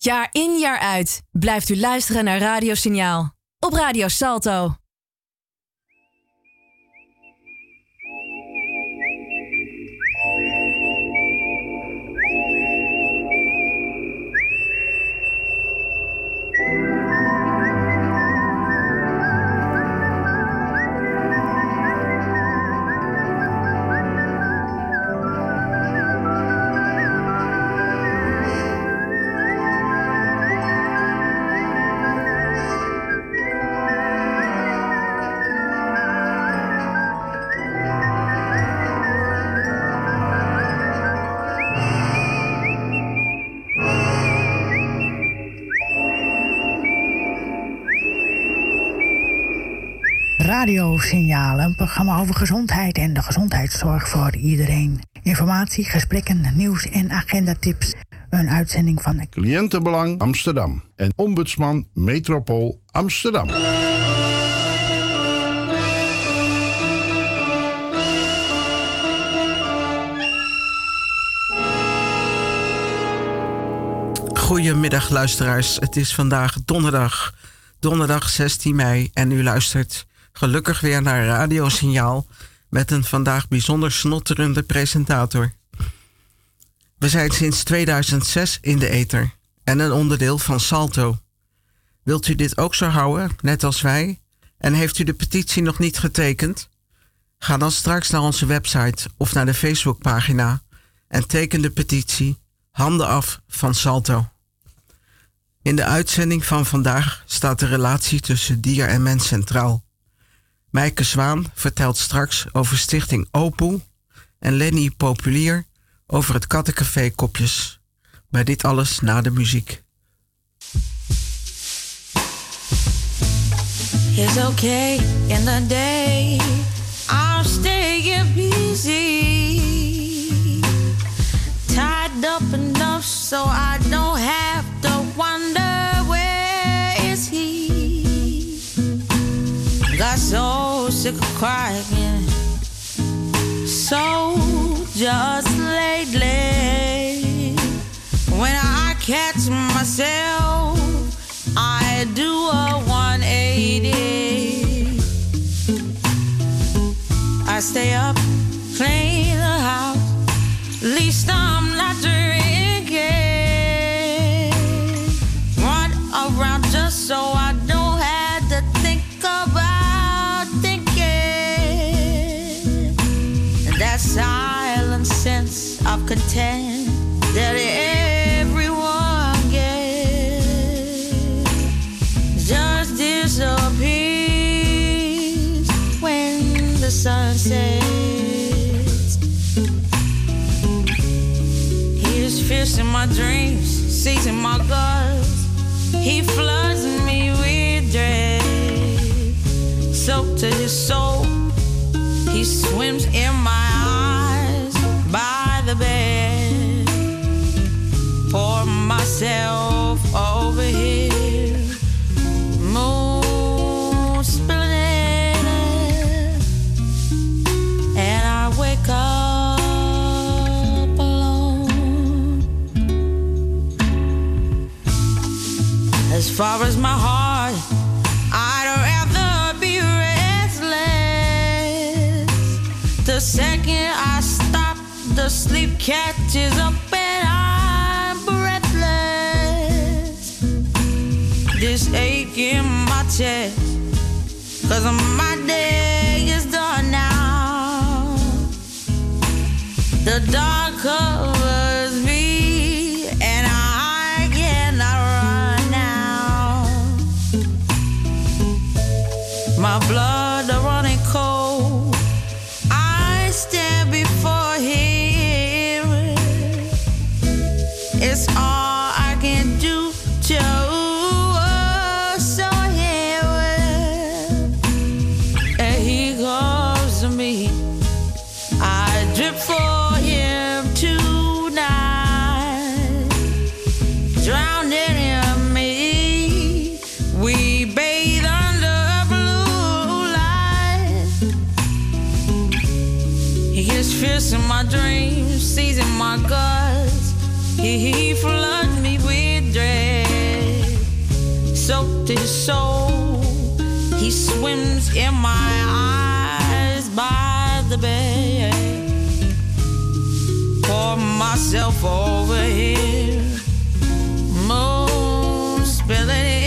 Jaar in jaar uit blijft u luisteren naar Radiosignaal. Op Radio Salto. Radiosignaal, een programma over gezondheid en de gezondheidszorg voor iedereen. Informatie, gesprekken, nieuws en agendatips. Een uitzending van Cliëntenbelang Amsterdam en Ombudsman Metropool Amsterdam. Goedemiddag luisteraars, het is vandaag donderdag 16 mei en u luistert gelukkig weer naar Radiosignaal met een vandaag bijzonder snotterende presentator. We zijn sinds 2006 in de ether en een onderdeel van Salto. Wilt u dit ook zo houden, net als wij? En heeft u de petitie nog niet getekend? Ga dan straks naar onze website of naar de Facebookpagina en teken de petitie Handen af van Salto. In de uitzending van vandaag staat de relatie tussen dier en mens centraal. Mijke Zwaan vertelt straks over Stichting OPOE en Lenny Populier over het kattencafé Kopjes. Maar dit alles na de muziek. It's okay in the day, I'll stay busy, tied up enough so I don't have to wonder where is he. Got so sick of crying, so just lately, when I catch myself, I do a 180. I stay up, clean the house, at least I'm not drinking. Run around just so I don't have to think about thinking. That silent sense of content that everyone gets just disappears when the sun sets. He is fierce in my dreams, sees in my guts. He floods me with dread, soaked to his soul. He swims in my eyes by the bed. Pour myself over here, moon spilling, and I wake up alone. As far as my heart, I'd rather be restless. The second I stop, the sleep catches up and I'm breathless. This ache in my chest, 'cause my day is done now. The dark covers me and I cannot run now. My blood running cold, I stand before him. It's all I can do to show him. And he comes to me, I drip for him tonight. Drowning in me, we bathe under blue light. He gets fierce in my dreams, sees in my guts. He floods me with dread, to his soul. He swims in my eyes by the bed. Pour myself over here, moon spilling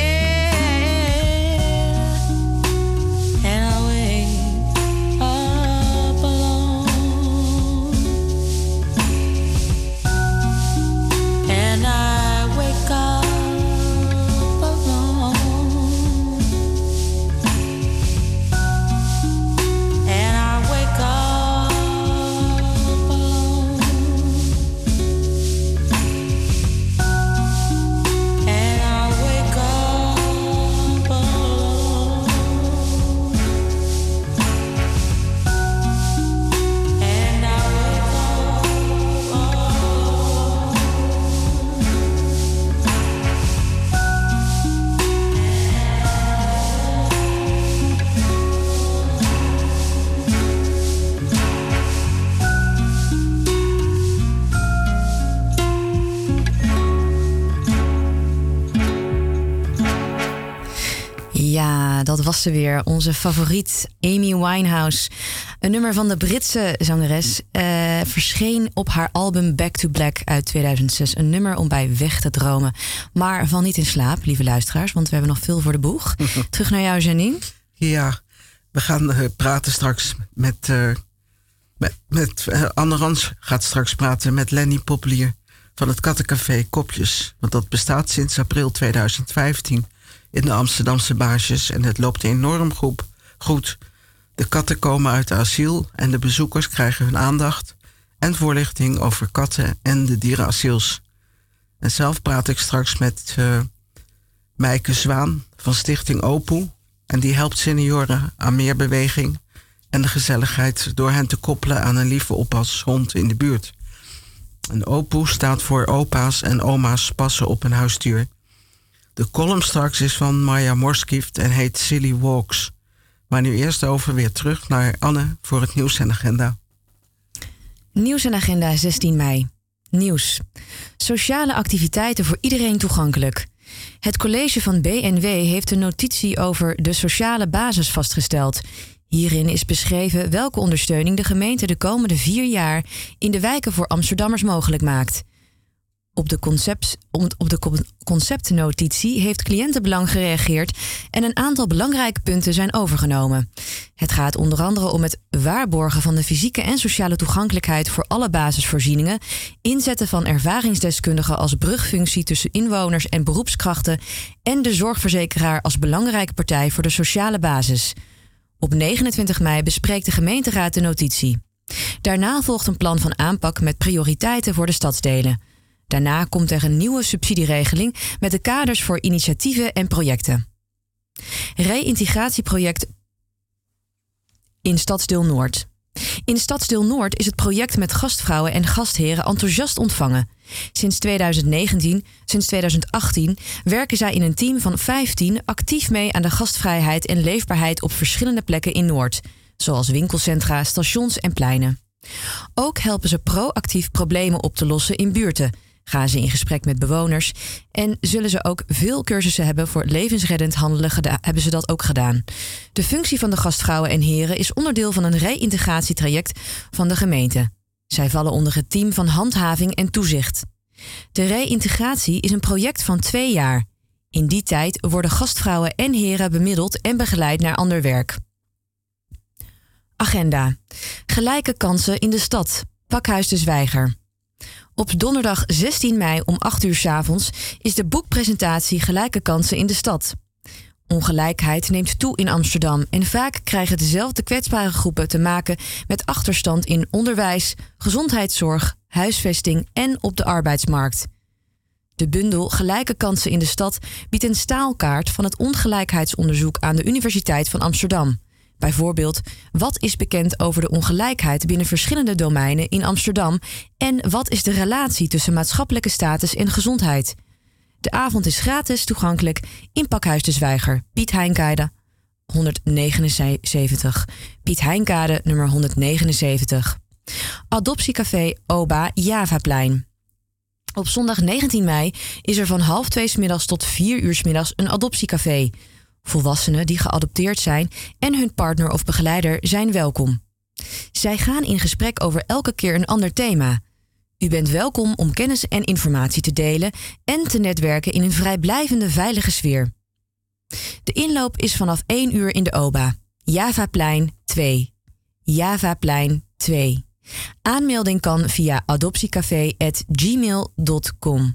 in, and I wake up alone, and I wake up alone, and I wake up alone, and I wake up alone, and I wake up alone. Ja, dat was ze weer. Onze favoriet Amy Winehouse. Een nummer van de Britse zangeres. Verscheen op haar album Back to Black uit 2006. Een nummer om bij weg te dromen. Maar val niet in slaap, lieve luisteraars. Want we hebben nog veel voor de boeg. Terug naar jou, Janine. Ja, we gaan praten straks met Anne Rans gaat straks praten met Lenny Poplier van het Kattencafé Kopjes. Want dat bestaat sinds april 2015 in de Amsterdamse Baasjes en het loopt enorm goed. De katten komen uit asiel en de bezoekers krijgen hun aandacht en voorlichting over katten en de dierenasiels. En zelf praat ik straks met Meike Zwaan van Stichting Opoe. En die helpt senioren aan meer beweging en de gezelligheid door hen te koppelen aan een lieve oppashond in de buurt. En Opoe staat voor opa's en oma's passen op een huisdier. De column straks is van Maya Morskift en heet Silly Walks. Maar nu eerst weer terug naar Anne voor het nieuws en agenda. Nieuws en agenda 16 mei. Nieuws. Sociale activiteiten voor iedereen toegankelijk. Het college van BNW heeft een notitie over de sociale basis vastgesteld. Hierin is beschreven welke ondersteuning de gemeente de komende 4 jaar in de wijken voor Amsterdammers mogelijk maakt. Op de conceptnotitie heeft Cliëntenbelang gereageerd en een aantal belangrijke punten zijn overgenomen. Het gaat onder andere om het waarborgen van de fysieke en sociale toegankelijkheid voor alle basisvoorzieningen, inzetten van ervaringsdeskundigen als brugfunctie tussen inwoners en beroepskrachten en de zorgverzekeraar als belangrijke partij voor de sociale basis. Op 29 mei bespreekt de gemeenteraad de notitie. Daarna volgt een plan van aanpak met prioriteiten voor de stadsdelen. Daarna komt er een nieuwe subsidieregeling met de kaders voor initiatieven en projecten. Reïntegratieproject in Stadsdeel Noord. In Stadsdeel Noord is het project met gastvrouwen en gastheren enthousiast ontvangen. Sinds 2018 werken zij in een team van 15 actief mee aan de gastvrijheid en leefbaarheid op verschillende plekken in Noord, zoals winkelcentra, stations en pleinen. Ook helpen ze proactief problemen op te lossen in buurten. Gaan ze in gesprek met bewoners en zullen ze ook veel cursussen hebben voor levensreddend handelen hebben ze dat ook gedaan. De functie van de gastvrouwen en heren is onderdeel van een reïntegratietraject van de gemeente. Zij vallen onder het team van handhaving en toezicht. De reïntegratie is een project van 2 jaar. In die tijd worden gastvrouwen en heren bemiddeld en begeleid naar ander werk. Agenda. Gelijke kansen in de stad. Pakhuis de Zwijger. Op donderdag 16 mei om 8 uur 's avonds is de boekpresentatie Gelijke kansen in de stad. Ongelijkheid neemt toe in Amsterdam en vaak krijgen dezelfde kwetsbare groepen te maken met achterstand in onderwijs, gezondheidszorg, huisvesting en op de arbeidsmarkt. De bundel Gelijke kansen in de stad biedt een staalkaart van het ongelijkheidsonderzoek aan de Universiteit van Amsterdam. Bijvoorbeeld, wat is bekend over de ongelijkheid binnen verschillende domeinen in Amsterdam en wat is de relatie tussen maatschappelijke status en gezondheid? De avond is gratis toegankelijk in Pakhuis de Zwijger, Piet Heinkade 179. Piet Heinkade nummer 179. Adoptiecafé Oba Javaplein. Op zondag 19 mei is er van 13:30 's middags tot 4 uur 's middags een adoptiecafé. Volwassenen die geadopteerd zijn en hun partner of begeleider zijn welkom. Zij gaan in gesprek over elke keer een ander thema. U bent welkom om kennis en informatie te delen en te netwerken in een vrijblijvende, veilige sfeer. De inloop is vanaf 1 uur in de OBA, Javaplein 2. Javaplein 2. Aanmelding kan via adoptiecafé@gmail.com.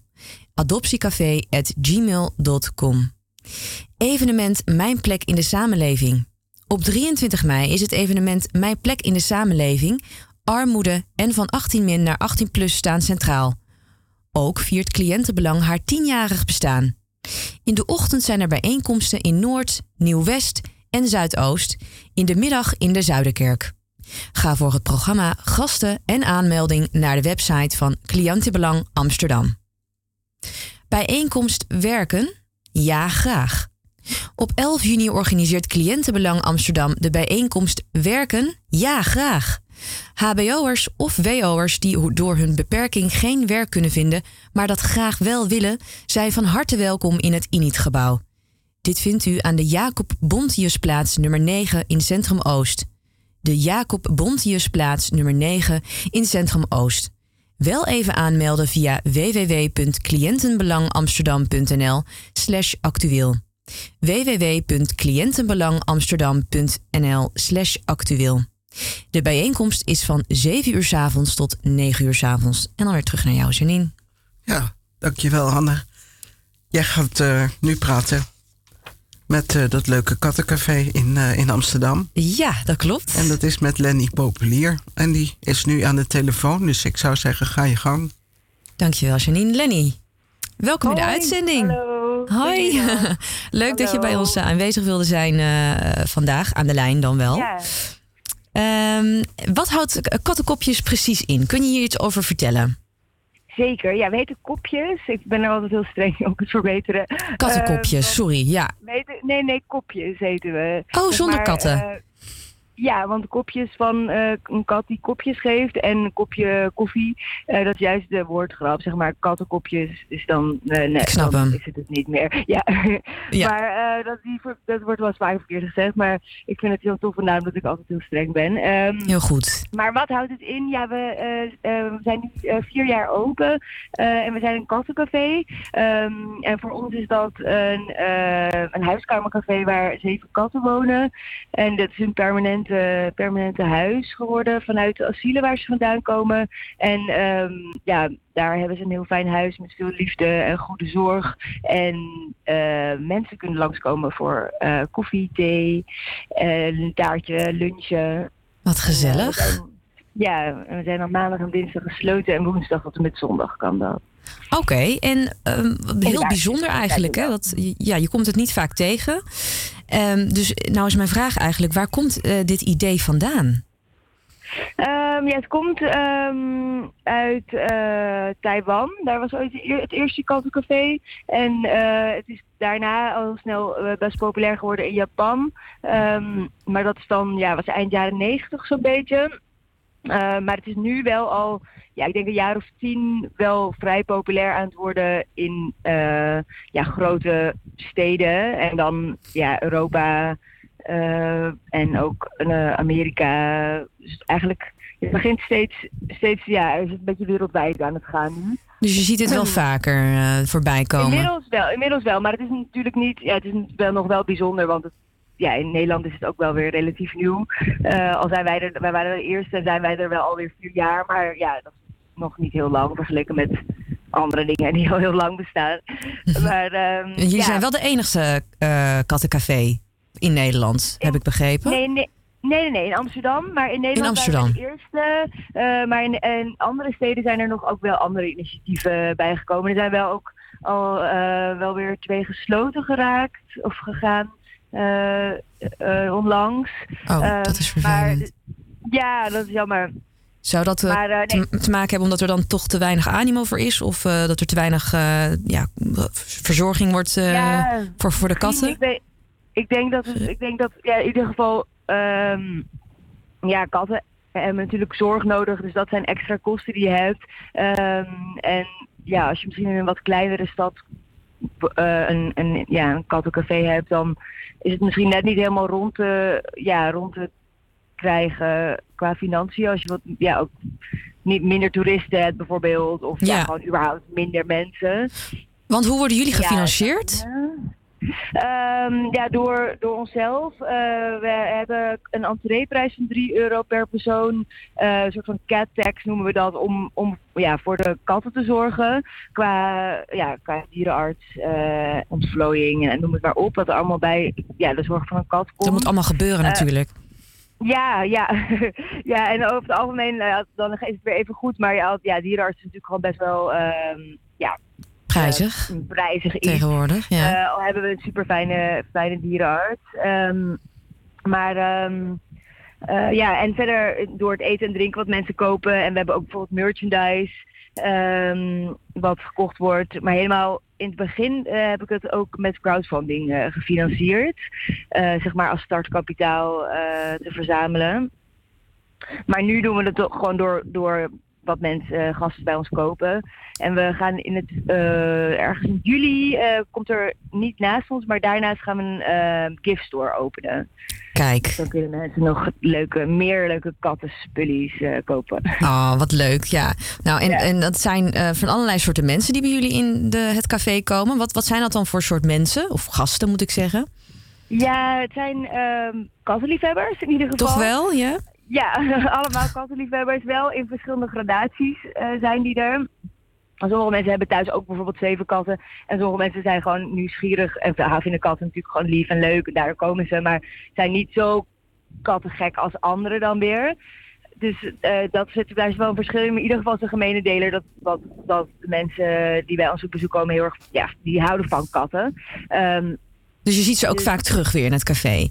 Adoptiecafé@gmail.com. Evenement Mijn Plek in de Samenleving. Op 23 mei is het evenement Mijn Plek in de Samenleving. Armoede en van 18 naar 18+ staan centraal. Ook viert Cliëntenbelang haar 10-jarig bestaan. In de ochtend zijn er bijeenkomsten in Noord, Nieuw-West en Zuidoost. In de middag in de Zuiderkerk. Ga voor het programma, gasten en aanmelding naar de website van Cliëntenbelang Amsterdam. Bijeenkomst werken? Ja, graag. Op 11 juni organiseert Cliëntenbelang Amsterdam de bijeenkomst Werken? Ja, graag. HBO'ers of WO'ers die door hun beperking geen werk kunnen vinden, maar dat graag wel willen, zijn van harte welkom in het INIT-gebouw. Dit vindt u aan de Jacob Bontiusplaats nummer 9 in Centrum Oost. De Jacob Bontiusplaats nummer 9 in Centrum Oost. Wel even aanmelden via www.cliëntenbelangamsterdam.nl/actueel. www.cliëntenbelangamsterdam.nl/actueel. De bijeenkomst is van 7 uur 's avonds tot 9 uur 's avonds. En dan weer terug naar jou, Janine. Ja, dankjewel, Hanne. Jij gaat nu praten met dat leuke kattencafé in Amsterdam. Ja, dat klopt. En dat is met Lenny Populier. En die is nu aan de telefoon, dus ik zou zeggen, ga je gang. Dankjewel, Janine. Lenny, welkom in de uitzending. Hallo. Hoi. Leuk dat je bij ons aanwezig wilde zijn vandaag, aan de lijn dan wel. Ja. Wat houdt kattenkopjes precies in? Kun je hier iets over vertellen? Zeker, ja, we heten kopjes. Ik ben er altijd heel streng op het verbeteren. Kattenkopjes, sorry, ja. Nee, kopjes heten we. Oh, zonder katten. Ja, want kopjes van een kat die kopjes geeft en een kopje koffie, dat is juist de woordgrap, zeg maar. Kattenkopjes is dan, ik snap dan hem. is het niet meer. Ja, Ja. Maar dat wordt wel eens vaak verkeerd gezegd, maar ik vind het heel tof en daarom dat ik altijd heel streng ben. Heel goed. Maar wat houdt het in? Ja, we zijn nu 4 jaar open en we zijn een kattencafé. En voor ons is dat een huiskamercafé waar 7 katten wonen. En dat is een permanente huis geworden vanuit de asielen waar ze vandaan komen. En daar hebben ze een heel fijn huis met veel liefde en goede zorg. En mensen kunnen langskomen voor koffie, thee, een taartje, lunchen. Wat gezellig. We zijn op maandag en dinsdag gesloten en woensdag tot en met zondag kan dat. Oké, en heel bijzonder eigenlijk, hè? Want je komt het niet vaak tegen. Dus nou is mijn vraag eigenlijk, waar komt dit idee vandaan? Het komt uit Taiwan. Daar was ooit het eerste kattencafé. En het is daarna al snel best populair geworden in Japan. Maar dat is dan, was eind jaren 90 zo'n beetje. Maar het is nu wel al, ik denk een jaar of 10 wel vrij populair aan het worden in grote steden. En dan Europa en ook Amerika. Dus eigenlijk, het begint steeds is het een beetje wereldwijd aan het gaan nu. Dus je ziet het wel vaker voorbij komen? Inmiddels wel, maar het is natuurlijk niet, het is wel nog wel bijzonder, want in Nederland is het ook wel weer relatief nieuw. Al zijn wij waren er eerst en zijn wij er wel alweer 4 jaar. Maar dat is nog niet heel lang vergeleken met andere dingen die al heel lang bestaan. Maar, jullie zijn wel de enigste kattencafé in Nederland, heb ik begrepen? Nee, in Amsterdam. Maar in Nederland zijn we de eerste. Maar in andere steden zijn er nog ook wel andere initiatieven bijgekomen. Er zijn wel ook al wel weer 2 gesloten geraakt of gegaan. Onlangs. Dat is vervelend. Maar, dat is jammer. Zou dat te maken hebben omdat er dan toch te weinig animo voor is? Of dat er te weinig verzorging wordt voor de katten? Ik denk dat in ieder geval katten hebben natuurlijk zorg nodig. Dus dat zijn extra kosten die je hebt. En als je misschien in een wat kleinere stad een kattencafé hebt, dan is het misschien net niet helemaal rond te krijgen qua financiën. Als je ook niet minder toeristen hebt bijvoorbeeld, of gewoon überhaupt minder mensen. Want hoe worden jullie gefinancierd? Door onszelf. We hebben een entreeprijs van €3 per persoon. Een soort van cat tax noemen we dat, om voor de katten te zorgen. Qua dierenarts, ontvlooiing en noem het maar op. Wat er allemaal bij de zorg van een kat komt. Dat moet allemaal gebeuren natuurlijk. Ja, en over het algemeen, dan is het weer even goed. Maar dierenarts is natuurlijk gewoon best wel... Prijzig iets. Tegenwoordig, ja. Al hebben we een super fijne dierenarts. En verder door het eten en drinken wat mensen kopen. En we hebben ook bijvoorbeeld merchandise wat gekocht wordt. Maar helemaal in het begin heb ik het ook met crowdfunding gefinancierd. Zeg maar als startkapitaal te verzamelen. Maar nu doen we het gewoon door wat mensen, gasten bij ons kopen. En we gaan ergens in juli, komt er niet naast ons, maar daarnaast gaan we een gift store openen. Kijk. Dus dan kunnen mensen nog meer leuke kattenspullies kopen. Oh, wat leuk, ja. Nou, en dat zijn van allerlei soorten mensen die bij jullie in het café komen. Wat zijn dat dan voor soort mensen? Of gasten, moet ik zeggen? Ja, het zijn kattenliefhebbers in ieder geval. Toch wel, ja? Ja, allemaal kattenliefhebbers. Wel in verschillende gradaties zijn die er. Sommige mensen hebben thuis ook bijvoorbeeld 7 katten. En sommige mensen zijn gewoon nieuwsgierig. En vinden katten natuurlijk gewoon lief en leuk. En daar komen ze. Maar zijn niet zo kattengek als anderen dan weer. Dus daar is wel een verschil in. Maar in ieder geval is de gemene deler dat de mensen die bij ons op bezoek komen heel erg... die houden van katten. Dus je ziet ze ook vaak terug weer in het café?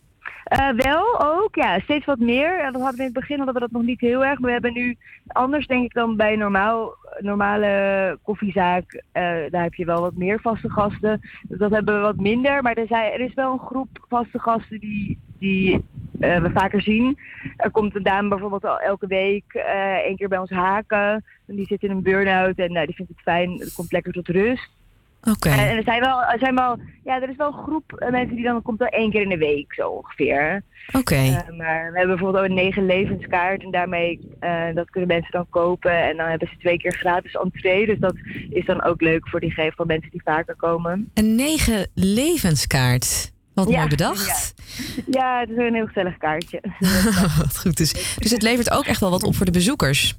Wel ook, steeds wat meer. Dat hadden we in het begin dat nog niet heel erg. Maar we hebben nu anders denk ik dan bij normale koffiezaak. Daar heb je wel wat meer vaste gasten. Dus dat hebben we wat minder. Maar er is wel een groep vaste gasten die we vaker zien. Er komt een dame bijvoorbeeld al elke week 1 keer bij ons haken. En die zit in een burn-out en die vindt het fijn. Het komt lekker tot rust. Oké. En er is wel een groep mensen die dan komt 1 keer in de week zo ongeveer. Oké. Maar we hebben bijvoorbeeld ook een 9 levenskaart en daarmee dat kunnen mensen dan kopen en dan hebben ze 2 keer gratis entree. Dus dat is dan ook leuk voor van mensen die vaker komen. Een 9 levenskaart. Wat mooi bedacht. Ja, het is een heel gezellig kaartje. Wat goed is. Dus het levert ook echt wel wat op voor de bezoekers.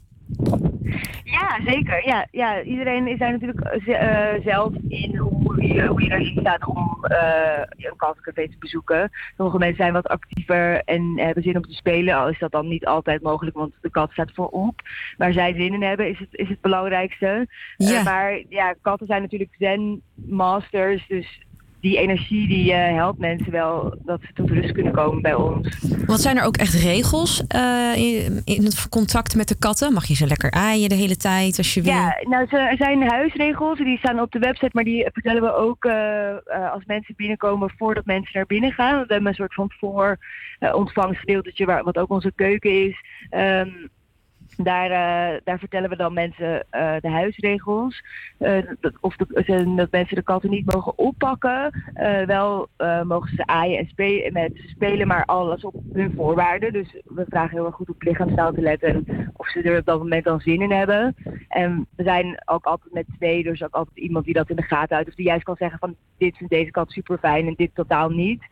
Ja, zeker. Ja, iedereen is daar natuurlijk zelf in hoe je erin staat om een kattencafé te bezoeken. Sommige mensen zijn wat actiever en hebben zin om te spelen. Al is dat dan niet altijd mogelijk, want de kat staat voorop. Waar zij zin in hebben is het belangrijkste. Ja. Maar katten zijn natuurlijk zen-masters, dus... Die energie die helpt mensen wel dat ze tot rust kunnen komen bij ons. Wat zijn er ook echt regels in het contact met de katten? Mag je ze lekker aaien de hele tijd als je wil? Ja, nou er zijn huisregels. Die staan op de website, maar die vertellen we ook als mensen binnenkomen voordat mensen naar binnen gaan. We hebben een soort van ontvangstgedeeltetje wat ook onze keuken is. Daar vertellen we dan mensen de huisregels. Dat mensen de katten niet mogen oppakken. Wel mogen ze aaien en met ze spelen, maar alles op hun voorwaarden. Dus we vragen heel erg goed op lichaamstaal te letten. En of ze er op dat moment dan zin in hebben. En we zijn ook altijd met 2. Dus ook altijd iemand die dat in de gaten houdt. Of die juist kan zeggen van dit vindt deze kat super fijn en dit totaal niet.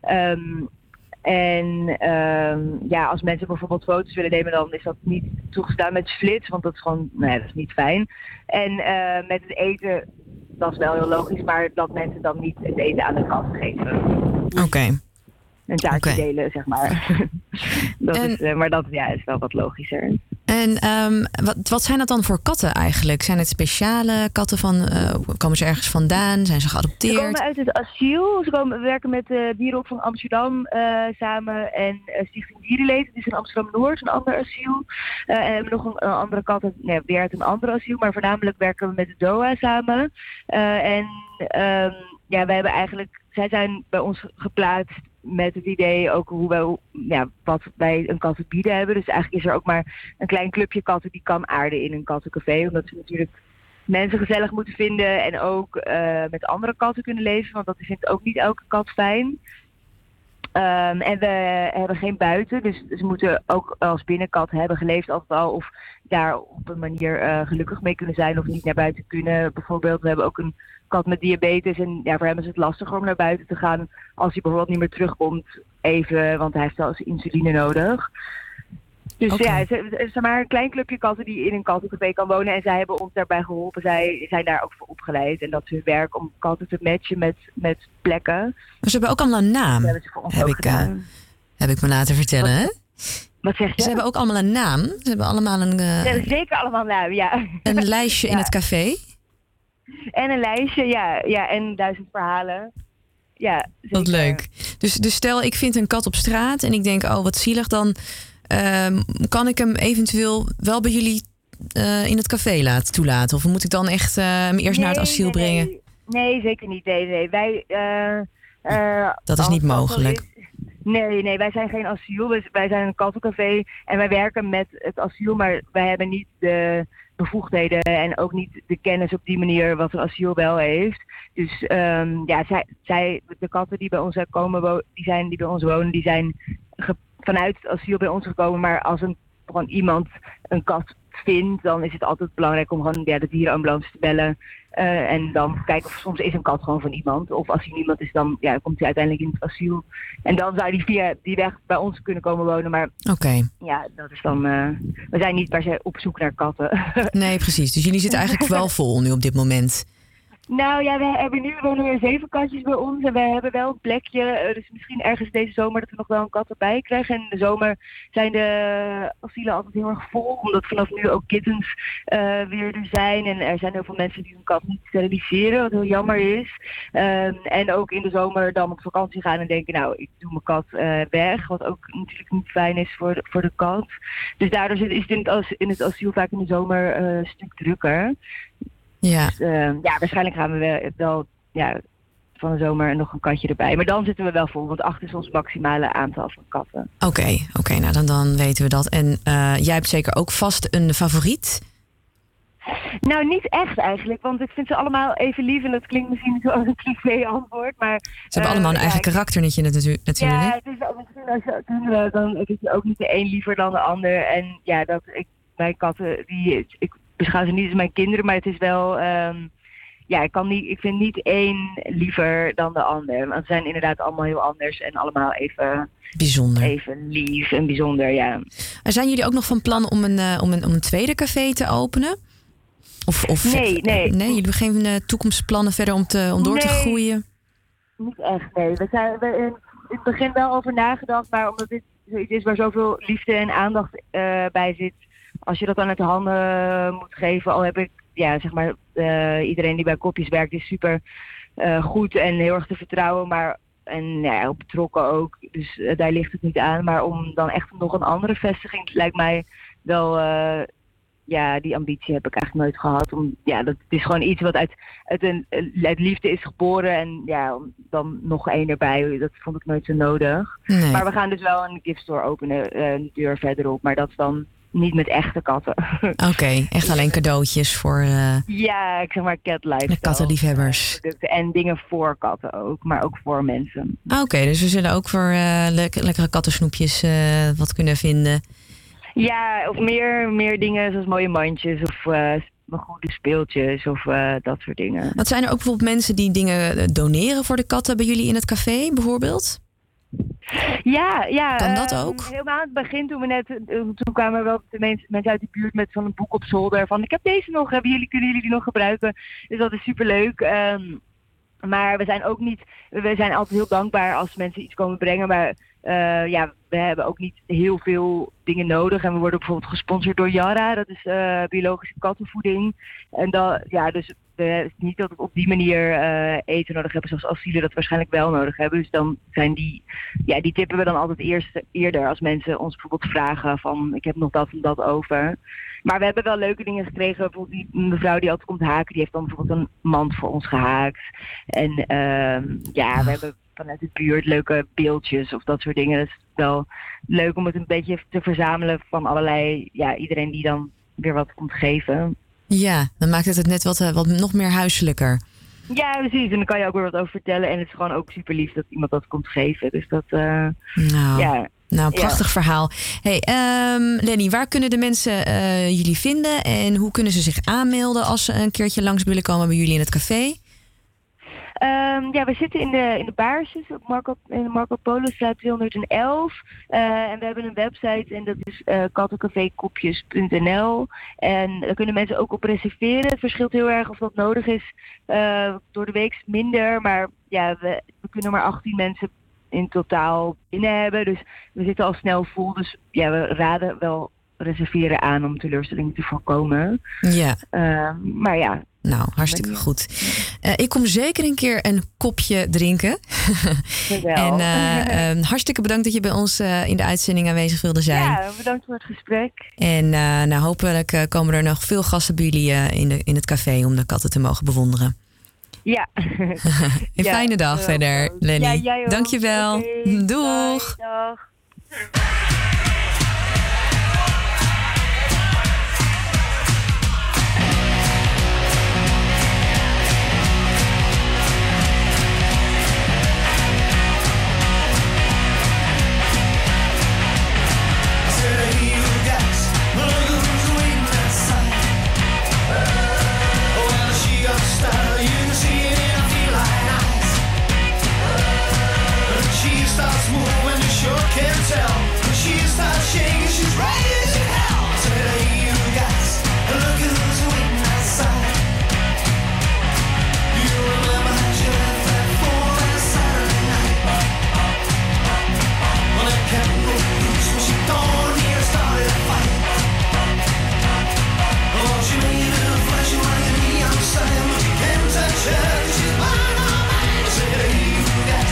Als mensen bijvoorbeeld foto's willen nemen, dan is dat niet toegestaan met flits, want dat is gewoon, dat is niet fijn. En met het eten, dat is wel heel logisch, maar dat mensen dan niet het eten aan de kat geven. Oké. Een taartje delen, zeg maar. Maar dat is wel wat logischer. En wat zijn dat dan voor katten eigenlijk? Zijn het speciale katten komen ze ergens vandaan? Zijn ze geadopteerd? Ze komen uit het asiel. We werken met de Dierenopvang Amsterdam samen en Stichting Dierenleed. Het is in Amsterdam-Noord, een ander asiel. En we hebben nog een andere kat weer uit een ander asiel. Maar voornamelijk werken we met de DOA samen. Wij hebben eigenlijk... Zij zijn bij ons geplaatst met het idee ook wat wij een kat te bieden hebben. Dus eigenlijk is er ook maar een klein clubje katten die kan aarden in een kattencafé. Omdat ze natuurlijk mensen gezellig moeten vinden en ook met andere katten kunnen leven. Want dat vindt ook niet elke kat fijn. En we hebben geen buiten, dus ze moeten ook als binnenkat hebben geleefd altijd al. Of daar op een manier gelukkig mee kunnen zijn of niet naar buiten kunnen. Bijvoorbeeld, we hebben ook een kat met diabetes. En ja, voor hem is het lastiger om naar buiten te gaan als hij bijvoorbeeld niet meer terugkomt even. Want hij heeft wel eens insuline nodig. Dus ja, het is maar een klein clubje katten die in een kattencafé kan wonen. En zij hebben ons daarbij geholpen. Zij zijn daar ook voor opgeleid. En dat is hun werk om katten te matchen met plekken. Maar ze hebben ook allemaal een naam, heb ik me laten vertellen, hè? Wat zeg je? Ze hebben ook allemaal een naam. Ze hebben allemaal een... Ze hebben zeker allemaal een naam, ja. Een lijstje in het café. En een lijstje, ja. En 1000 verhalen. Ja, zeker. Wat leuk. Dus stel, ik vind een kat op straat en ik denk, oh, wat zielig, dan kan ik hem eventueel wel bij jullie in het café toelaten? Of moet ik dan echt hem eerst naar het asiel brengen? Nee, zeker niet. Nee. Wij, dat is niet mogelijk. Nee, wij zijn geen asiel. Wij zijn een kattencafé en wij werken met het asiel, maar wij hebben niet de bevoegdheden en ook niet de kennis op die manier wat een asiel wel heeft. Dus de katten die bij ons komen, die bij ons wonen, die zijn vanuit het asiel bij ons gekomen. Maar als gewoon iemand een kat vindt, dan is het altijd belangrijk om gewoon de dierenambulance te bellen. En dan kijken of soms is een kat gewoon van iemand. Of als hij niemand is, dan komt hij uiteindelijk in het asiel. En dan zou hij via die weg bij ons kunnen komen wonen. Maar ja, dat is dan... we zijn niet per se op zoek naar katten. Nee, precies. Dus jullie zitten eigenlijk wel vol nu op dit moment. Nou ja, we wonen weer 7 katjes bij ons en we hebben wel een plekje. Dus misschien ergens deze zomer dat we nog wel een kat erbij krijgen. En in de zomer zijn de asielen altijd heel erg vol, omdat vanaf nu ook kittens weer er zijn. En er zijn heel veel mensen die hun kat niet steriliseren, wat heel jammer is. En ook in de zomer dan op vakantie gaan en denken, nou, ik doe mijn kat weg. Wat ook natuurlijk niet fijn is voor de kat. Dus daardoor is het in het asiel vaak in de zomer een stuk drukker. Ja. Dus, waarschijnlijk gaan we wel van de zomer nog een katje erbij. Maar dan zitten we wel vol, want 8 is ons maximale aantal van katten. Oké, nou dan weten we dat. En jij hebt zeker ook vast een favoriet? Nou, niet echt eigenlijk, want ik vind ze allemaal even lief. En dat klinkt misschien zoals een cliché antwoord, maar... Ze hebben allemaal een eigen karakter natuurlijk. Ja, het is misschien als je kinderen, dan is het ook niet de een liever dan de ander. En ja, mijn katten, ik beschouw ze niet als mijn kinderen, maar het is wel... ik vind niet één liever dan de ander. Want ze zijn inderdaad allemaal heel anders en allemaal even... Bijzonder. Even lief en bijzonder, ja. Zijn jullie ook nog van plan om een tweede café te openen? Nee. Nee, jullie hebben geen toekomstplannen verder om door te groeien? Niet echt, nee. We hebben in het begin wel over nagedacht, maar omdat dit zoiets is waar zoveel liefde en aandacht bij zit, als je dat aan het handen moet geven, al heb ik, iedereen die bij Kopjes werkt is super goed en heel erg te vertrouwen, ook betrokken ook. Dus daar ligt het niet aan. Maar om dan echt nog een andere vestiging, lijkt mij wel... die ambitie heb ik eigenlijk nooit gehad. Dat is gewoon iets wat uit liefde is geboren. En om dan nog één erbij, dat vond ik nooit zo nodig. Nee. Maar we gaan dus wel een gift store openen, een deur verderop. Maar dat is dan niet met echte katten. Oké, echt alleen cadeautjes voor... Ja, ik zeg maar cat lifestyle. De kattenliefhebbers. En dingen voor katten ook, maar ook voor mensen. Oké, dus we zullen ook voor lekkere kattensnoepjes wat kunnen vinden. Ja, of meer dingen zoals mooie mandjes of goede speeltjes of dat soort dingen. Wat zijn er ook bijvoorbeeld mensen die dingen doneren voor de katten bij jullie in het café bijvoorbeeld? Ja. Kan dat ook? Helemaal aan het begin toen kwamen er wel de mensen uit de buurt met zo'n boek op zolder van ik heb deze nog, kunnen jullie die nog gebruiken? Dus dat is superleuk. Maar we zijn altijd heel dankbaar als mensen iets komen brengen, maar we hebben ook niet heel veel dingen nodig. En we worden bijvoorbeeld gesponsord door Jarra, dat is biologische kattenvoeding. En dus het is niet dat we op die manier eten nodig hebben zoals asielen dat waarschijnlijk wel nodig hebben. Dus dan zijn die tippen we dan altijd eerder als mensen ons bijvoorbeeld vragen van ik heb nog dat en dat over. Maar we hebben wel leuke dingen gekregen. Bijvoorbeeld die mevrouw die altijd komt haken, die heeft dan bijvoorbeeld een mand voor ons gehaakt. En we hebben vanuit de buurt leuke beeldjes of dat soort dingen. Dat is wel leuk om het een beetje te verzamelen van allerlei, iedereen die dan weer wat komt geven. Ja, dan maakt het net wat nog meer huiselijker. Ja, precies. En dan kan je ook weer wat over vertellen. En het is gewoon ook super lief dat iemand dat komt geven. Dus dat, Nou, prachtig verhaal. Hey, Lenny, waar kunnen de mensen jullie vinden? En hoe kunnen ze zich aanmelden als ze een keertje langs willen komen bij jullie in het café? We zitten in de Baarsjes op Marco Polostraat 211. En we hebben een website en dat is kattencafékopjes.nl. En daar kunnen mensen ook op reserveren. Het verschilt heel erg of dat nodig is. Door de week minder, maar ja, we kunnen maar 18 mensen in totaal binnen hebben. Dus we zitten al snel vol. Dus ja, we raden wel reserveren aan om teleurstellingen te voorkomen. Ja. Maar ja. Nou, hartstikke goed. Ik kom zeker een keer een kopje drinken. En hartstikke bedankt dat je bij ons in de uitzending aanwezig wilde zijn. Ja, bedankt voor het gesprek. En hopelijk komen er nog veel gasten bij jullie in het café om de katten te mogen bewonderen. Ja. Een fijne dag verder, Lenny. Ja, jij ook. Dankjewel. Okay. Doeg. Bye, dag. Starts moving, you sure can tell. When she starts shaking, she's ready as hell. I said, hey, you guys, look at who's waiting outside. Do you remember how you left that for last Saturday night? Well, that cat broke loose when she dawned here started a fight. Oh, she made it a flash like a neon sign, but you can't touch her 'cause she's mine, all mine. I said, hey, you guys,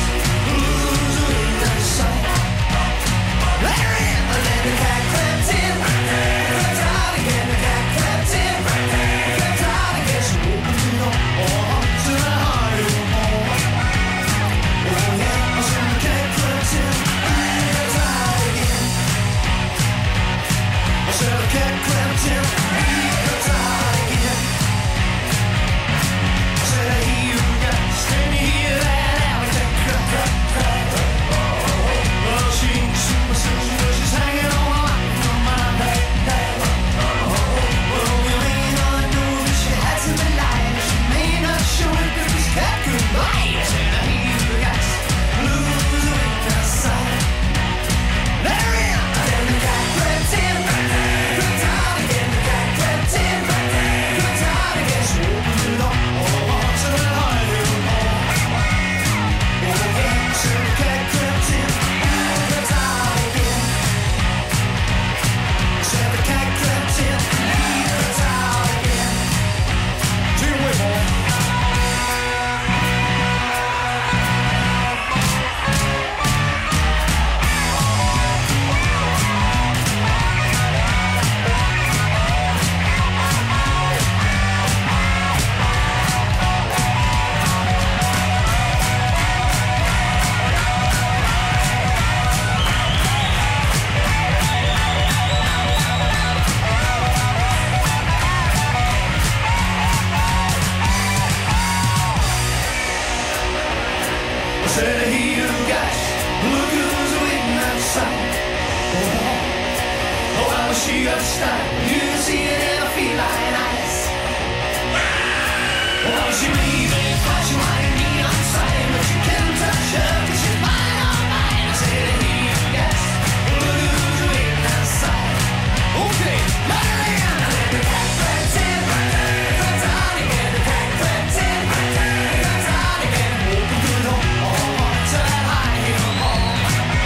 Larry, let the cat crept in. Crept out again, the cat crept in. Crept out again, she opened the door to the heart of home. Oh yeah, I said the cat crept in. Crept out again. I said the cat crept in. Crept out again. I said I hear you guys, can you hear that alley cat crap? Well, she's hanging on my life from my back. Well, we may not know that she had to be lying. She may not show it that this cat could bite. I said, I hear you guys, lose the wind outside. Larry, then the cat crept in. Crept out again, the cat crept in. Crept out again, she opened the door to the heart of home. Oh yeah, so the cat crept in. Crept out again. Said the cat crept in. Crept out again. Two more. I said, hey, you guys, look who's waiting outside. Oh, how she got started. You can see it in her feline eyes. Oh, she may be flashing like a neon sign, but you can't touch her 'cause she's mine, all mine. I said, hey, you guys, look who's waiting outside. Okay, let her in. Let the cat crept in. Crept out again, the cat crept in. Crept out again, open the door. To that high heel home.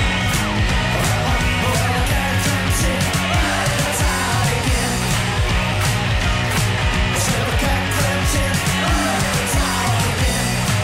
Oh, the cat crept in. Crept out again. I said the cat crept in. Crept out again.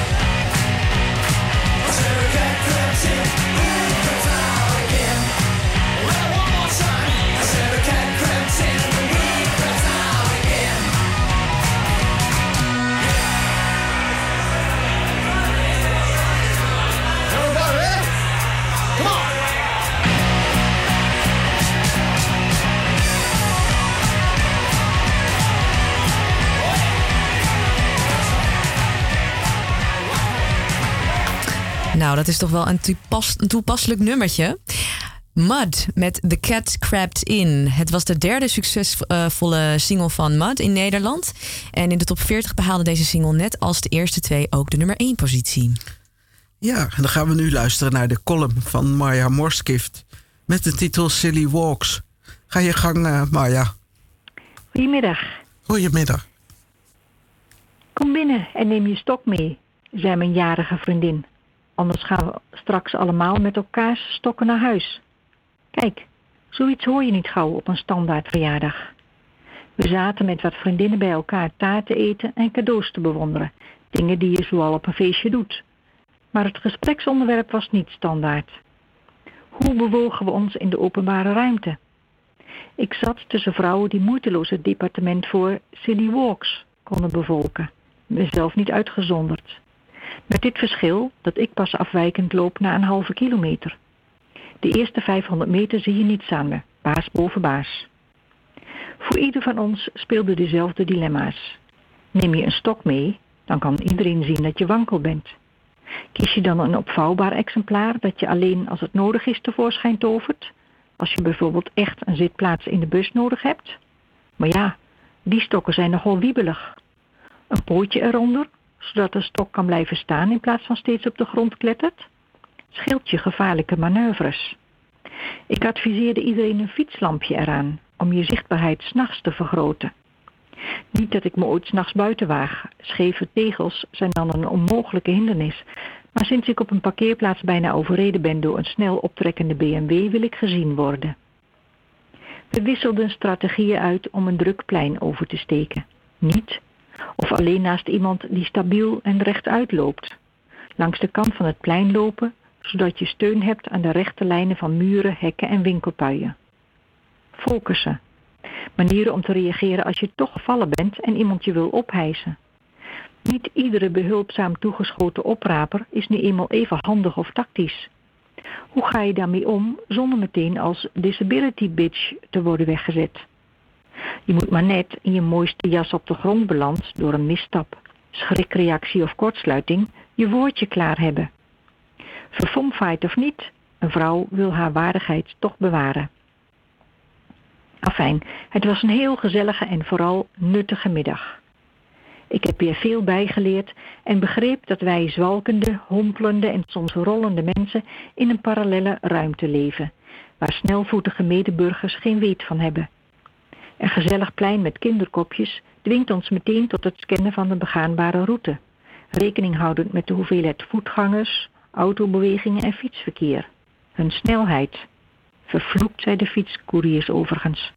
Nou, dat is toch wel een toepasselijk nummertje. Mud met The Cat Crept In. Het was de derde succesvolle single van Mud in Nederland. En in de top 40 behaalde deze single net als de eerste 2 ook de nummer 1 positie. Ja, en dan gaan we nu luisteren naar de column van Marja Morskift met de titel Silly Walks. Ga je gang, Marja. Goedemiddag. Goedemiddag. Kom binnen en neem je stok mee, zei mijn jarige vriendin. Anders gaan we straks allemaal met elkaars stokken naar huis. Kijk, zoiets hoor je niet gauw op een standaard verjaardag. We zaten met wat vriendinnen bij elkaar taart te eten en cadeaus te bewonderen. Dingen die je zoal op een feestje doet. Maar het gespreksonderwerp was niet standaard. Hoe bewogen we ons in de openbare ruimte? Ik zat tussen vrouwen die moeiteloos het departement voor Silly Walks konden bevolken. Mezelf niet uitgezonderd. Met dit verschil dat ik pas afwijkend loop na een halve kilometer. De eerste 500 meter zie je niets aan me, baas boven baas. Voor ieder van ons speelden dezelfde dilemma's. Neem je een stok mee, dan kan iedereen zien dat je wankel bent. Kies je dan een opvouwbaar exemplaar dat je alleen als het nodig is tevoorschijn tovert? Als je bijvoorbeeld echt een zitplaats in de bus nodig hebt? Maar ja, die stokken zijn nogal wiebelig. Een pootje eronder, zodat de stok kan blijven staan in plaats van steeds op de grond klettert? Scheelt je gevaarlijke manoeuvres. Ik adviseerde iedereen een fietslampje eraan, om je zichtbaarheid 's nachts te vergroten. Niet dat ik me ooit 's nachts buiten waag. Scheve tegels zijn dan een onmogelijke hindernis. Maar sinds ik op een parkeerplaats bijna overreden ben door een snel optrekkende BMW, wil ik gezien worden. We wisselden strategieën uit om een druk plein over te steken. Niet, of alleen naast iemand die stabiel en rechtuit loopt. Langs de kant van het plein lopen, zodat je steun hebt aan de rechte lijnen van muren, hekken en winkelpuien. Focussen. Manieren om te reageren als je toch gevallen bent en iemand je wil ophijsen. Niet iedere behulpzaam toegeschoten opraper is nu eenmaal even handig of tactisch. Hoe ga je daarmee om zonder meteen als disability bitch te worden weggezet? Je moet maar net in je mooiste jas op de grond beland door een misstap, schrikreactie of kortsluiting je woordje klaar hebben. Verfomfaaid of niet, een vrouw wil haar waardigheid toch bewaren. Afijn, het was een heel gezellige en vooral nuttige middag. Ik heb weer veel bijgeleerd en begreep dat wij zwalkende, hompelende en soms rollende mensen in een parallelle ruimte leven, waar snelvoetige medeburgers geen weet van hebben. Een gezellig plein met kinderkopjes dwingt ons meteen tot het scannen van de begaanbare route, rekening houdend met de hoeveelheid voetgangers, autobewegingen en fietsverkeer. Hun snelheid. Vervloekt, zei de fietscouriers overigens.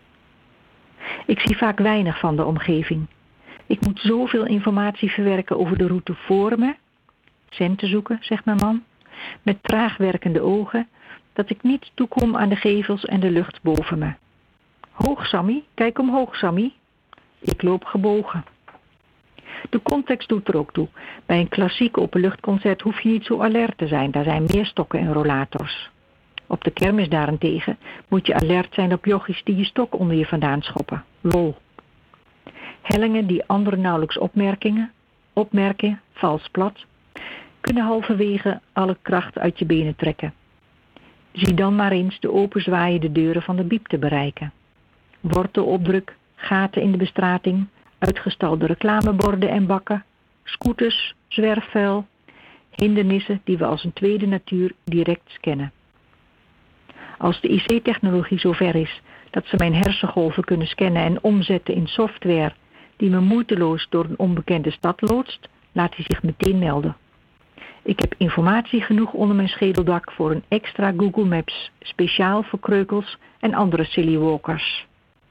Ik zie vaak weinig van de omgeving. Ik moet zoveel informatie verwerken over de route voor me, centen zoeken, zegt mijn man, met traag werkende ogen, dat ik niet toekom aan de gevels en de lucht boven me. Hoog, Sammy, kijk omhoog, Sammy. Ik loop gebogen. De context doet er ook toe. Bij een klassiek openluchtconcert hoef je niet zo alert te zijn. Daar zijn meer stokken en rollators. Op de kermis daarentegen moet je alert zijn op jochies die je stok onder je vandaan schoppen. Lol. Hellingen die anderen nauwelijks opmerken, vals plat, kunnen halverwege alle kracht uit je benen trekken. Zie dan maar eens de openzwaaiende deuren van de biep te bereiken. Wortelopdruk, gaten in de bestrating, uitgestalde reclameborden en bakken, scooters, zwerfvuil, hindernissen die we als een tweede natuur direct scannen. Als de IC-technologie zover is dat ze mijn hersengolven kunnen scannen en omzetten in software die me moeiteloos door een onbekende stad loodst, laat hij zich meteen melden. Ik heb informatie genoeg onder mijn schedeldak voor een extra Google Maps, speciaal voor kreukels en andere silly walkers.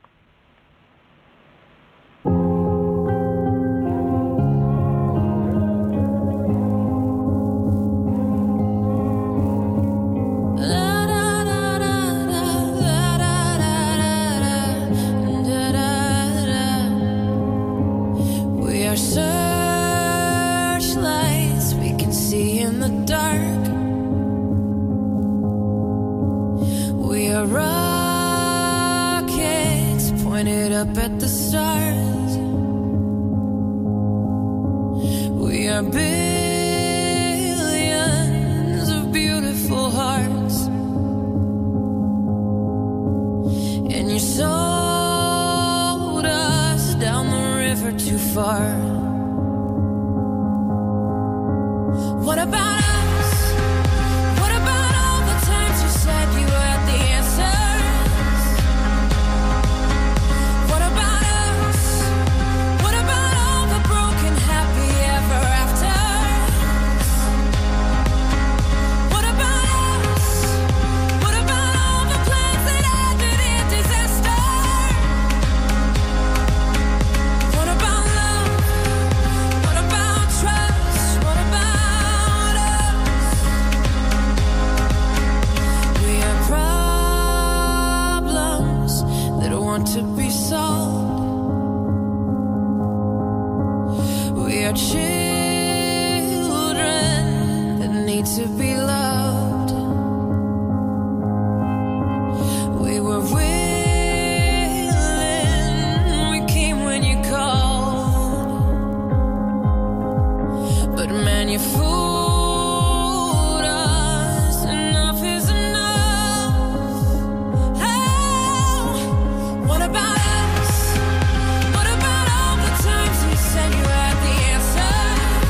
Searchlights we can see in the dark. We are rockets pointed up at the stars. We are billions What about us? What about all the times you said you had the answers? What about us? What about all the broken happy ever afters? What about us? What about all the plans that ended in disaster? What about love? What about trust? What about us? We are problems that want to be solved. We are children that need to be loved. We were willing, we came when you called. But man, you fooled us. Enough is enough. Oh, what about us? What about all the times you said you had the answers?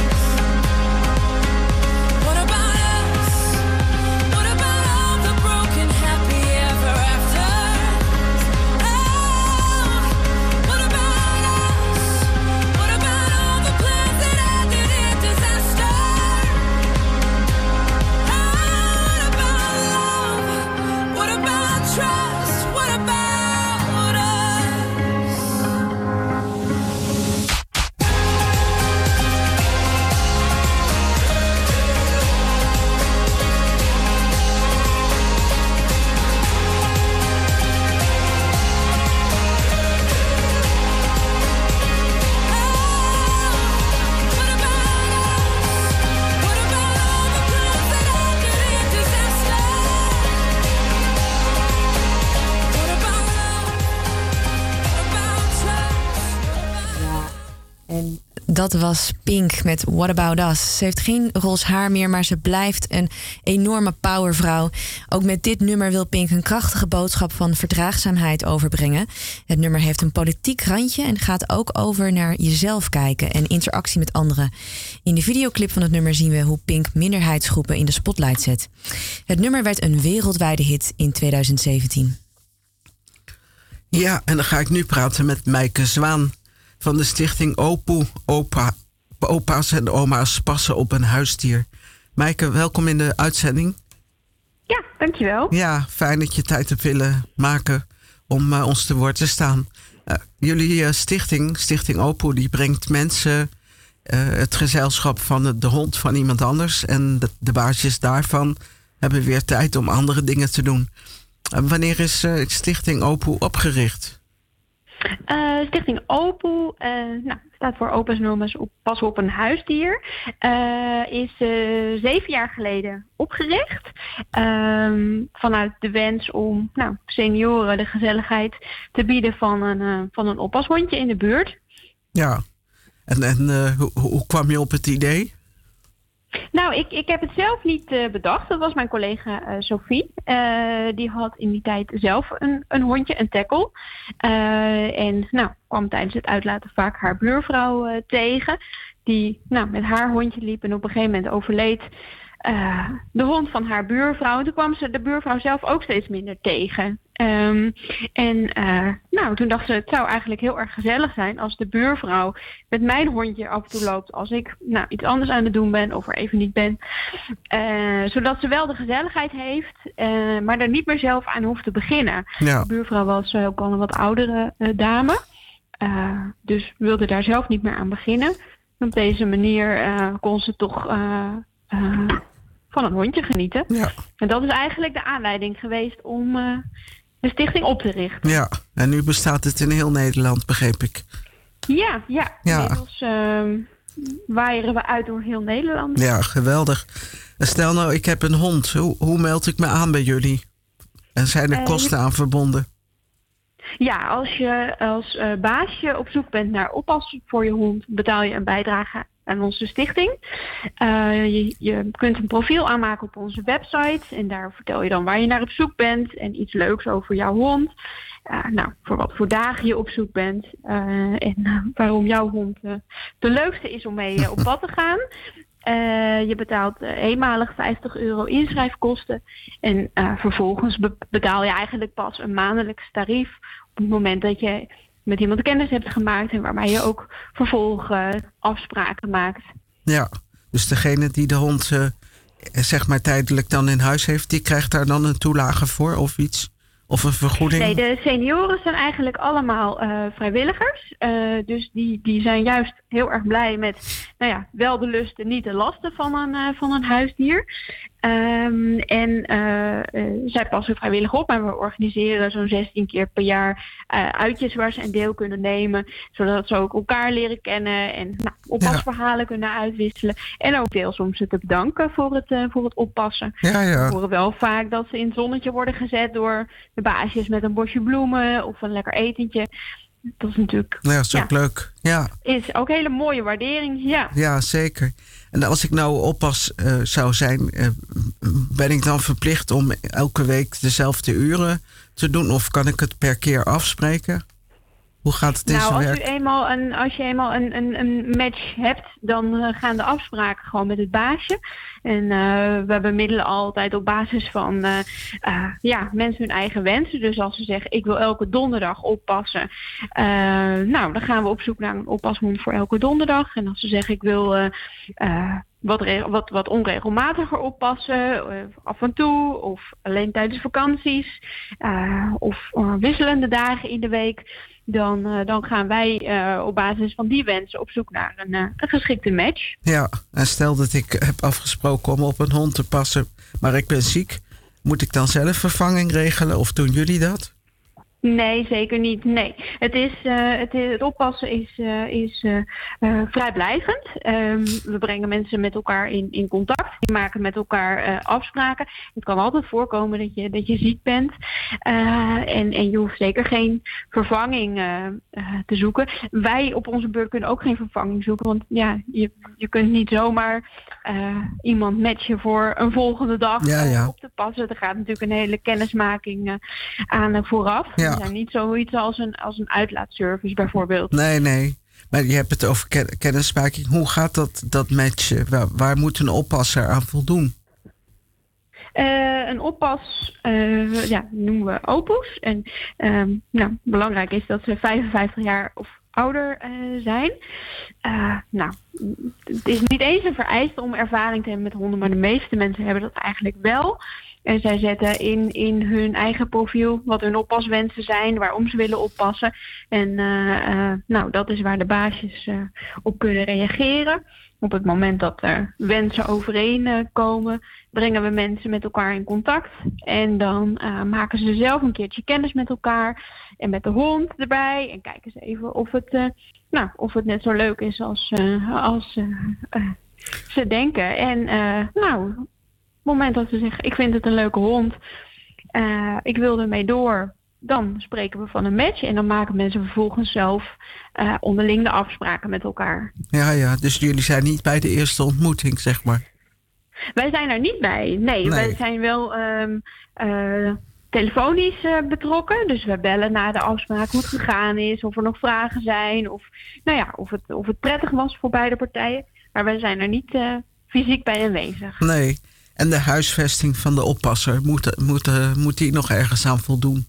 What about us? What about all the broken happy ever afters? Oh, what about us? What about all the plans that ended in disaster? Oh, what about love? What about trust? What about us? What about us? What about all the plans that ended in disaster? What about love? What about trust? En dat was Pink met What About Us. Ze heeft geen roze haar meer, maar ze blijft een enorme powervrouw. Ook met dit nummer wil Pink een krachtige boodschap van verdraagzaamheid overbrengen. Het nummer heeft een politiek randje en gaat ook over naar jezelf kijken en interactie met anderen. In de videoclip van het nummer zien we hoe Pink minderheidsgroepen in de spotlight zet. Het nummer werd een wereldwijde hit in 2017. Ja, en dan ga ik nu praten met Mijke Zwaan van de stichting OPOE. Opa's en oma's passen op een huisdier. Mijke, welkom in de uitzending. Ja, dankjewel. Ja, fijn dat je tijd hebt willen maken om ons te woord te staan. Jullie stichting OPOE, die brengt mensen het gezelschap van de hond van iemand anders. En de baasjes daarvan hebben weer tijd om andere dingen te doen. Wanneer is stichting OPOE opgericht? Stichting OPOE, staat voor Opa's en Oma's passen op een huisdier. Is 7 jaar geleden opgericht. Vanuit de wens om senioren de gezelligheid te bieden van een oppashondje in de buurt. Ja, en hoe kwam je op het idee? Nou, ik heb het zelf niet bedacht. Dat was mijn collega Sophie. Die had in die tijd zelf een hondje, een tackle. En kwam tijdens het uitlaten vaak haar buurvrouw tegen. Die met haar hondje liep en op een gegeven moment overleed de hond van haar buurvrouw. Toen kwam ze de buurvrouw zelf ook steeds minder tegen. Toen dacht ze, het zou eigenlijk heel erg gezellig zijn als de buurvrouw met mijn hondje af en toe loopt als ik iets anders aan het doen ben of er even niet ben. Zodat ze wel de gezelligheid heeft, maar er niet meer zelf aan hoeft te beginnen. Ja. De buurvrouw was ook al een wat oudere dame. Dus wilde daar zelf niet meer aan beginnen. En op deze manier kon ze toch van een hondje genieten. Ja. En dat is eigenlijk de aanleiding geweest om de stichting op te richten. Ja, en nu bestaat het in heel Nederland, begreep ik. Ja. Inmiddels waaieren we uit door heel Nederland. Ja, geweldig. Stel nou, ik heb een hond. Hoe meld ik me aan bij jullie? En zijn er kosten aan verbonden? Ja, als je als baasje op zoek bent naar oppas voor je hond, betaal je een bijdrage aan onze stichting. Je kunt een profiel aanmaken op onze website en daar vertel je dan waar je naar op zoek bent en iets leuks over jouw hond. Voor wat voor dagen je op zoek bent en waarom jouw hond de leukste is om mee op pad te gaan. Je betaalt eenmalig €50 inschrijfkosten. En vervolgens betaal je eigenlijk pas een maandelijks tarief op het moment dat je met iemand kennis hebt gemaakt en waarmee je ook afspraken maakt. Ja, dus degene die de hond zeg maar tijdelijk dan in huis heeft, die krijgt daar dan een toelage voor of iets? Of een vergoeding? Nee, de senioren zijn eigenlijk allemaal vrijwilligers. Dus die zijn juist heel erg blij met wel de lust en niet de lasten van een huisdier. Zij passen vrijwillig op, maar we organiseren zo'n 16 keer per jaar uitjes waar ze een deel kunnen nemen. Zodat ze ook elkaar leren kennen en oppasverhalen kunnen uitwisselen. En ook deels om ze te bedanken voor het oppassen. We horen wel vaak dat ze in het zonnetje worden gezet door de baasjes met een bosje bloemen of een lekker etentje. Dat is natuurlijk... Ja, dat is ook leuk. Ja. Is ook een hele mooie waardering, ja. Ja, zeker. En als ik nou oppas zou zijn, ben ik dan verplicht om elke week dezelfde uren te doen? Of kan ik het per keer afspreken? Hoe gaat het in zijn werk? Als je eenmaal een match hebt, dan gaan de afspraken gewoon met het baasje. En we bemiddelen altijd op basis van mensen hun eigen wensen. Dus als ze zeggen, ik wil elke donderdag oppassen. Dan gaan we op zoek naar een oppashond voor elke donderdag. En als ze zeggen, ik wil wat onregelmatiger oppassen, af en toe, of alleen tijdens vakanties, of wisselende dagen in de week, dan gaan wij op basis van die wensen op zoek naar een geschikte match. Ja, en stel dat ik heb afgesproken om op een hond te passen, maar ik ben ziek, moet ik dan zelf vervanging regelen of doen jullie dat? Nee, zeker niet. Nee. Het oppassen is vrijblijvend. We brengen mensen met elkaar in contact. Die maken met elkaar afspraken. Het kan altijd voorkomen dat je ziek bent. En je hoeft zeker geen vervanging te zoeken. Wij op onze beurt kunnen ook geen vervanging zoeken. Want ja, je kunt niet zomaar iemand matchen voor een volgende dag op te passen. Er gaat natuurlijk een hele kennismaking aan vooraf. Ja. We zijn niet zoiets als een uitlaatservice bijvoorbeeld. Nee. Maar je hebt het over kennismaking. Hoe gaat dat matchen? Waar moet een oppasser aan voldoen? Een oppas noemen we opus. En belangrijk is dat ze 55 jaar of ouder zijn. Het is niet eens een vereiste om ervaring te hebben met honden, maar de meeste mensen hebben dat eigenlijk wel. En zij zetten in hun eigen profiel wat hun oppaswensen zijn, waarom ze willen oppassen. En dat is waar de baasjes op kunnen reageren. Op het moment dat er wensen overeenkomen, brengen we mensen met elkaar in contact. En dan maken ze zelf een keertje kennis met elkaar en met de hond erbij. En kijken ze even of het net zo leuk is als ze denken. En op het moment dat ze zeggen, ik vind het een leuke hond, ik wil ermee door, dan spreken we van een match. En dan maken mensen vervolgens zelf onderling de afspraken met elkaar. Ja, dus jullie zijn niet bij de eerste ontmoeting, zeg maar? Wij zijn er niet bij, nee. Wij zijn wel telefonisch betrokken. Dus we bellen na de afspraak hoe het gegaan is, of er nog vragen zijn, of of het prettig was voor beide partijen. Maar wij zijn er niet fysiek bij aanwezig. Nee. En de huisvesting van de oppasser, moet die nog ergens aan voldoen?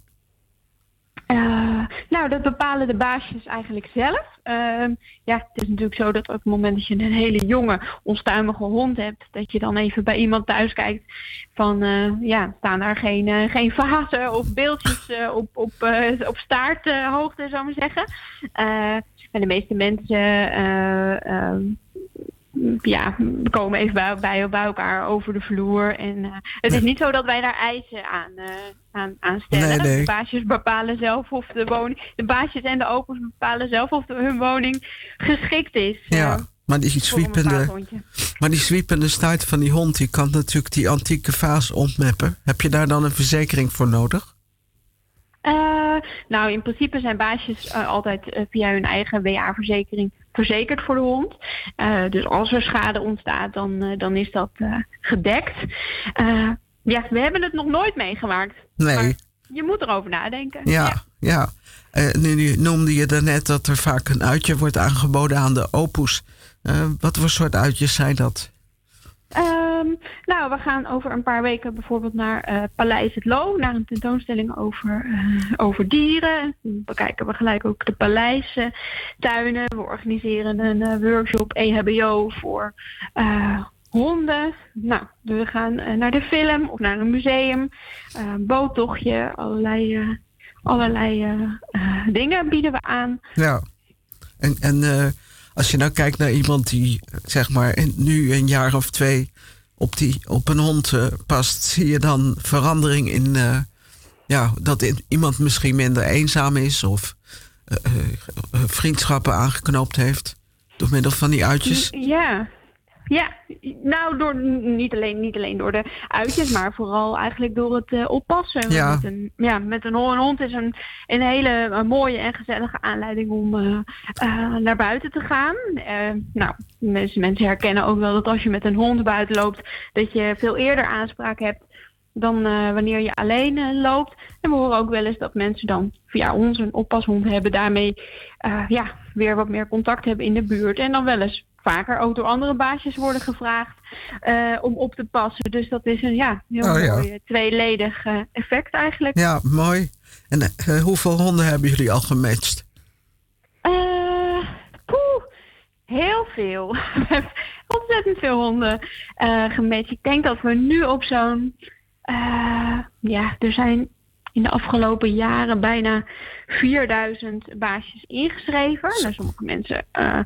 Dat bepalen de baasjes eigenlijk zelf. Het is natuurlijk zo dat op het moment dat je een hele jonge, onstuimige hond hebt, dat je dan even bij iemand thuis kijkt van, staan daar geen vazen of beeldjes op staarthoogte, zou ik maar zeggen. En de meeste mensen we komen even bij elkaar over de vloer. En het is niet zo dat wij daar eisen aan stellen. Nee. De baasjes bepalen zelf of de baasjes en de opers bepalen zelf of hun woning geschikt is. Maar die zwiepende snuit van die hond, die kan natuurlijk die antieke vaas ontmeppen. Heb je daar dan een verzekering voor nodig? In principe zijn baasjes altijd via hun eigen WA-verzekering verzekerd voor de hond. Dus als er schade ontstaat, dan is dat gedekt. We hebben het nog nooit meegemaakt. Nee. Maar je moet erover nadenken. Ja. Nu noemde je daarnet dat er vaak een uitje wordt aangeboden aan de opus. Wat voor soort uitjes zijn dat? Nou, we gaan over een paar weken bijvoorbeeld naar Paleis het Loo, naar een tentoonstelling over dieren. Dan bekijken we gelijk ook de paleistuinen. We organiseren een workshop EHBO voor honden. Nou, we gaan naar de film of naar een museum. Boottochtje, allerlei dingen bieden we aan. Ja, en als je nou kijkt naar iemand die zeg maar nu een jaar of 2 op een hond past, zie je dan verandering in dat iemand misschien minder eenzaam is of vriendschappen aangeknoopt heeft door middel van die uitjes? Ja, nou niet alleen door de uitjes, maar vooral eigenlijk door het oppassen. Ja. Met een hond is een hele mooie en gezellige aanleiding om naar buiten te gaan. Mensen herkennen ook wel dat als je met een hond buiten loopt, dat je veel eerder aanspraak hebt dan wanneer je alleen loopt. En we horen ook wel eens dat mensen dan via ons een oppashond hebben, daarmee weer wat meer contact hebben in de buurt. En dan wel eens vaker ook door andere baasjes worden gevraagd om op te passen. Dus dat is een mooi tweeledig effect eigenlijk. Ja, mooi. En hoeveel honden hebben jullie al gematcht? Heel veel. We hebben ontzettend veel honden gematcht. Ik denk dat we nu op zo'n... er zijn in de afgelopen jaren bijna 4000 baasjes ingeschreven. Nou, sommige mensen,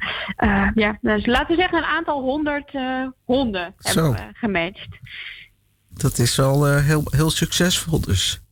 dus laten we zeggen een aantal 100 honden hebben we gematcht. Dat is wel heel succesvol dus.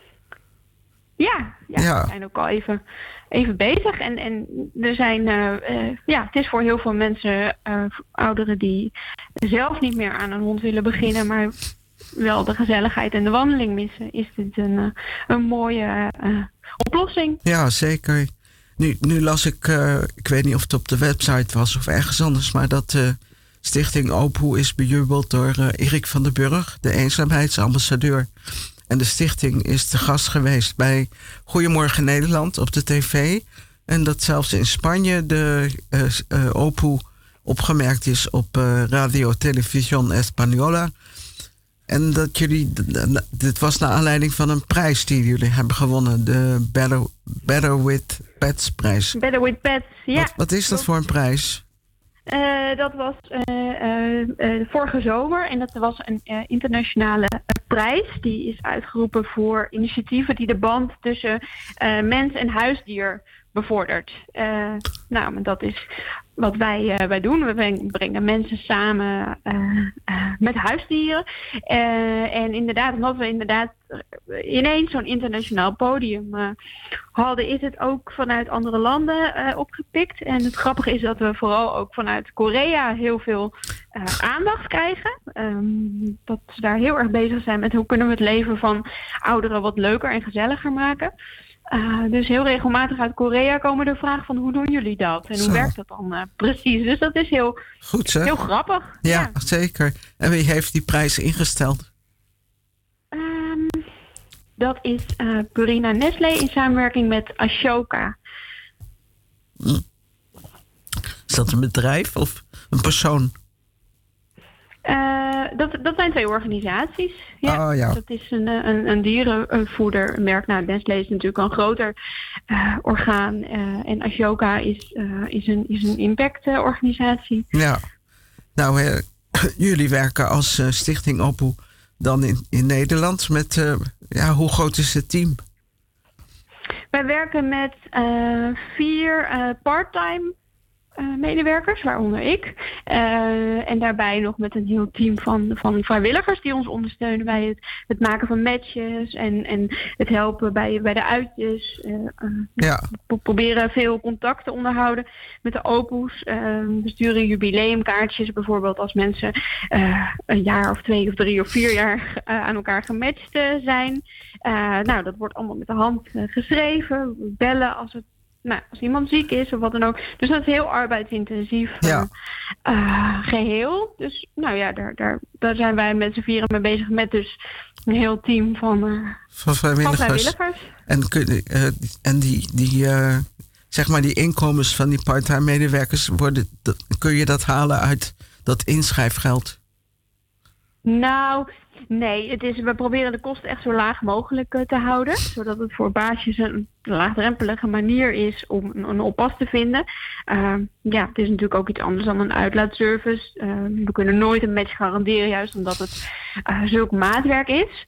Ja, we zijn ook al even bezig. En er zijn, het is voor heel veel mensen, ouderen die zelf niet meer aan een hond willen beginnen, maar wel de gezelligheid en de wandeling missen, is dit een mooie oplossing. Ja, zeker. Nu las ik weet niet of het op de website was of ergens anders, maar dat Stichting Opoe is bejubeld door Erik van den Burg, de eenzaamheidsambassadeur. En de stichting is te gast geweest bij Goedemorgen Nederland op de tv. En dat zelfs in Spanje de Opoe opgemerkt is op Radio Televisión Española. En dat dit was naar aanleiding van een prijs die jullie hebben gewonnen. De Better With Pets prijs. Better With Pets, ja. Wat is dat voor een prijs? Dat was vorige zomer en dat was een internationale prijs. Die is uitgeroepen voor initiatieven die de band tussen mens en huisdier bevordert. Dat is wat wij doen. We brengen mensen samen met huisdieren. En inderdaad, omdat we ineens zo'n internationaal podium hadden, is het ook vanuit andere landen opgepikt. En het grappige is dat we vooral ook vanuit Korea heel veel aandacht krijgen. Dat ze daar heel erg bezig zijn met hoe kunnen we het leven van ouderen wat leuker en gezelliger maken. Dus heel regelmatig uit Korea komen er vragen van hoe doen jullie dat? En hoe werkt dat dan precies? Dus dat is heel grappig. Ja, zeker. En wie heeft die prijs ingesteld? Dat is Purina Nestlé in samenwerking met Ashoka. Is dat een bedrijf of een persoon? Dat zijn 2 organisaties. Ja. Oh, ja. Dat is een dierenvoedermerk. Nou, Nestlé is natuurlijk een groter orgaan. En Ashoka is een impactorganisatie. Ja. Nou, jullie werken als Stichting Opoe dan in Nederland met... hoe groot is het team? Wij werken met 4 part-time medewerkers, waaronder ik. En daarbij nog met een heel team van vrijwilligers die ons ondersteunen bij het maken van matches en het helpen bij de uitjes. We proberen veel contact te onderhouden met de Opoes. We sturen jubileumkaartjes bijvoorbeeld als mensen een jaar of 2 of 3 of 4 jaar aan elkaar gematcht zijn. Dat wordt allemaal met de hand geschreven. We bellen als iemand ziek is of wat dan ook. Dus dat is heel arbeidsintensief geheel. Dus daar zijn wij met z'n 4 mee bezig met dus een heel team van vrijwilligers. En die inkomens van die part-time medewerkers kun je dat halen uit dat inschrijfgeld? Nou, nee, we proberen de kosten echt zo laag mogelijk te houden. Zodat het voor baasjes een laagdrempelige manier is om een oppas te vinden. Het is natuurlijk ook iets anders dan een uitlaatservice. We kunnen nooit een match garanderen, juist omdat het zulk maatwerk is.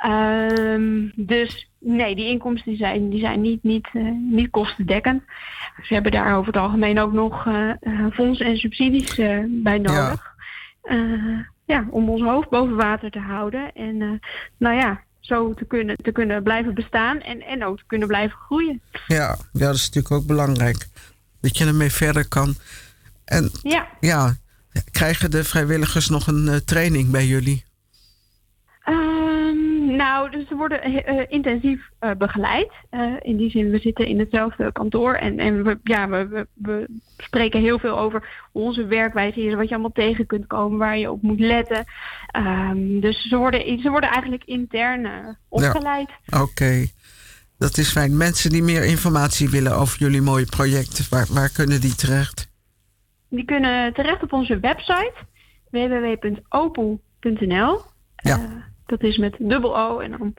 Dus nee, die inkomsten die zijn niet kostendekkend. Ze hebben daar over het algemeen ook nog fondsen en subsidies bij nodig. Om ons hoofd boven water te houden. En zo te kunnen blijven bestaan en ook te kunnen blijven groeien. Ja, dat is natuurlijk ook belangrijk. Dat je ermee verder kan. En krijgen de vrijwilligers nog een training bij jullie? Dus ze worden intensief begeleid. In die zin, we zitten in hetzelfde kantoor. En we spreken heel veel over hoe onze werkwijze is. Wat je allemaal tegen kunt komen, waar je op moet letten. Dus ze worden eigenlijk intern opgeleid. Ja, Oké. Dat is fijn. Mensen die meer informatie willen over jullie mooie projecten, waar kunnen die terecht? Die kunnen terecht op onze website www.opoe.nl. Dat is met dubbel O en dan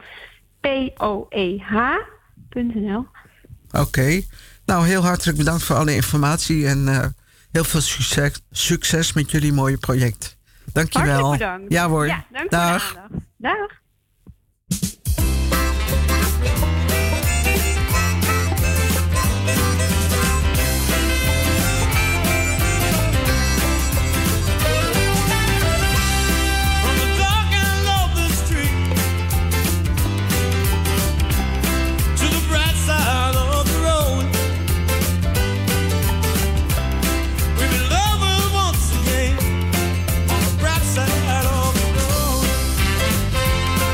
POEH.nl. Oké. Nou, heel hartelijk bedankt voor alle informatie en heel veel succes met jullie mooie project. Dankjewel. Hartelijk bedankt. Ja hoor. Ja, dank Dag. voor de aandacht. Dag. Side of the road.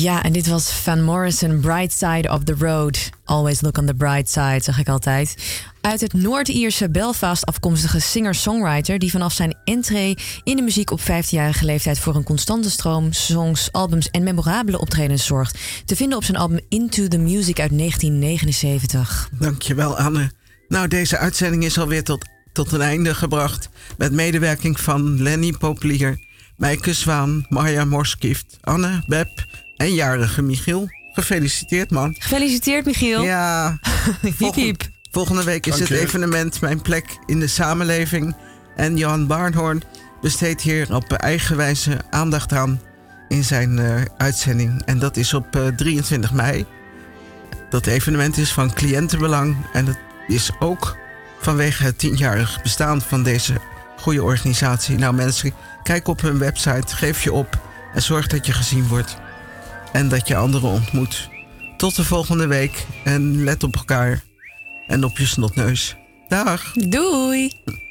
Ja, en dit was Van Morrison, Bright Side of the Road. Always look on the bright side, zeg ik altijd. Uit het Noord-Ierse Belfast afkomstige singer-songwriter... die vanaf zijn entree in de muziek op 15-jarige leeftijd... voor een constante stroom songs, albums en memorabele optredens zorgt. Te vinden op zijn album Into the Music uit 1979. Dankjewel, Anne. Nou, deze uitzending is alweer tot een einde gebracht... met medewerking van Lenny Populier, Meike Zwaan, Marja Morskift, Anne, Beb en jarige Michiel. Gefeliciteerd, man. Gefeliciteerd, Michiel. Ja. Hiep, hiep. Volgende week is Dank het je. evenement Mijn Plek in de Samenleving. En Johan Barnhoorn besteedt hier op eigen wijze aandacht aan in zijn uitzending. En dat is op 23 mei. Dat evenement is van cliëntenbelang. En het is ook vanwege het 10-jarig bestaan van deze goede organisatie. Nou mensen, kijk op hun website, geef je op en zorg dat je gezien wordt. En dat je anderen ontmoet. Tot de volgende week en let op elkaar. En op je snotneus. Dag. Doei.